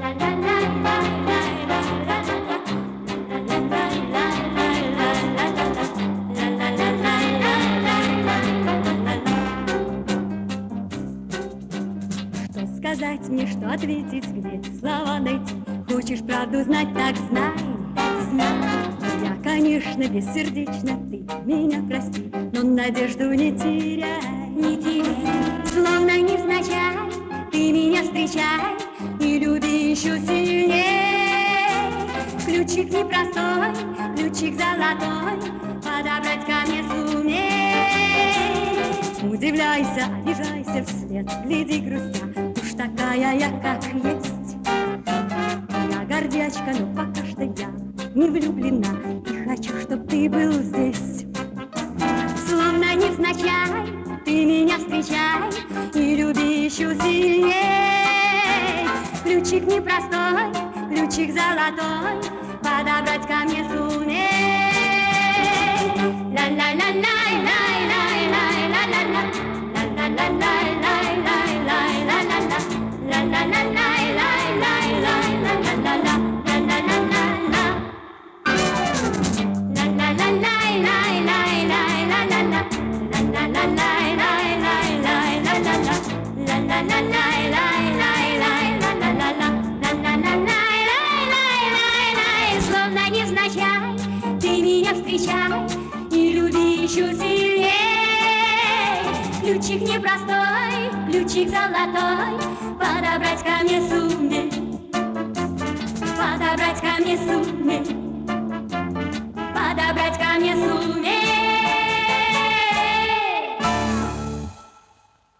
Сказать мне, что ответить, где слова найти. Хочешь правду знать, так знай, знай. Я, конечно, бессердечна, ты меня прости, но надежду не теряй, не теряй. Словно невзначай ты меня встречай и люби еще сильней. Ключик непростой, ключик золотой, подобрать ко мне сумей. Удивляйся, обижайся вслед, гляди грустя, уж такая я, как есть. Я гордячка, но пока что я не влюблена и хочу, чтоб ты был здесь. Словно невзначай ты меня встречай и люби еще сильней. Ключик непростой, ключик золотой, подобрать ко мне сумей. Словно невзначай ты меня встречай и люби еще сильней. Ключик непростой, ключик золотой, подобрать ко мне сумей, подобрать ко мне сумей, подобрать ко мне сумей.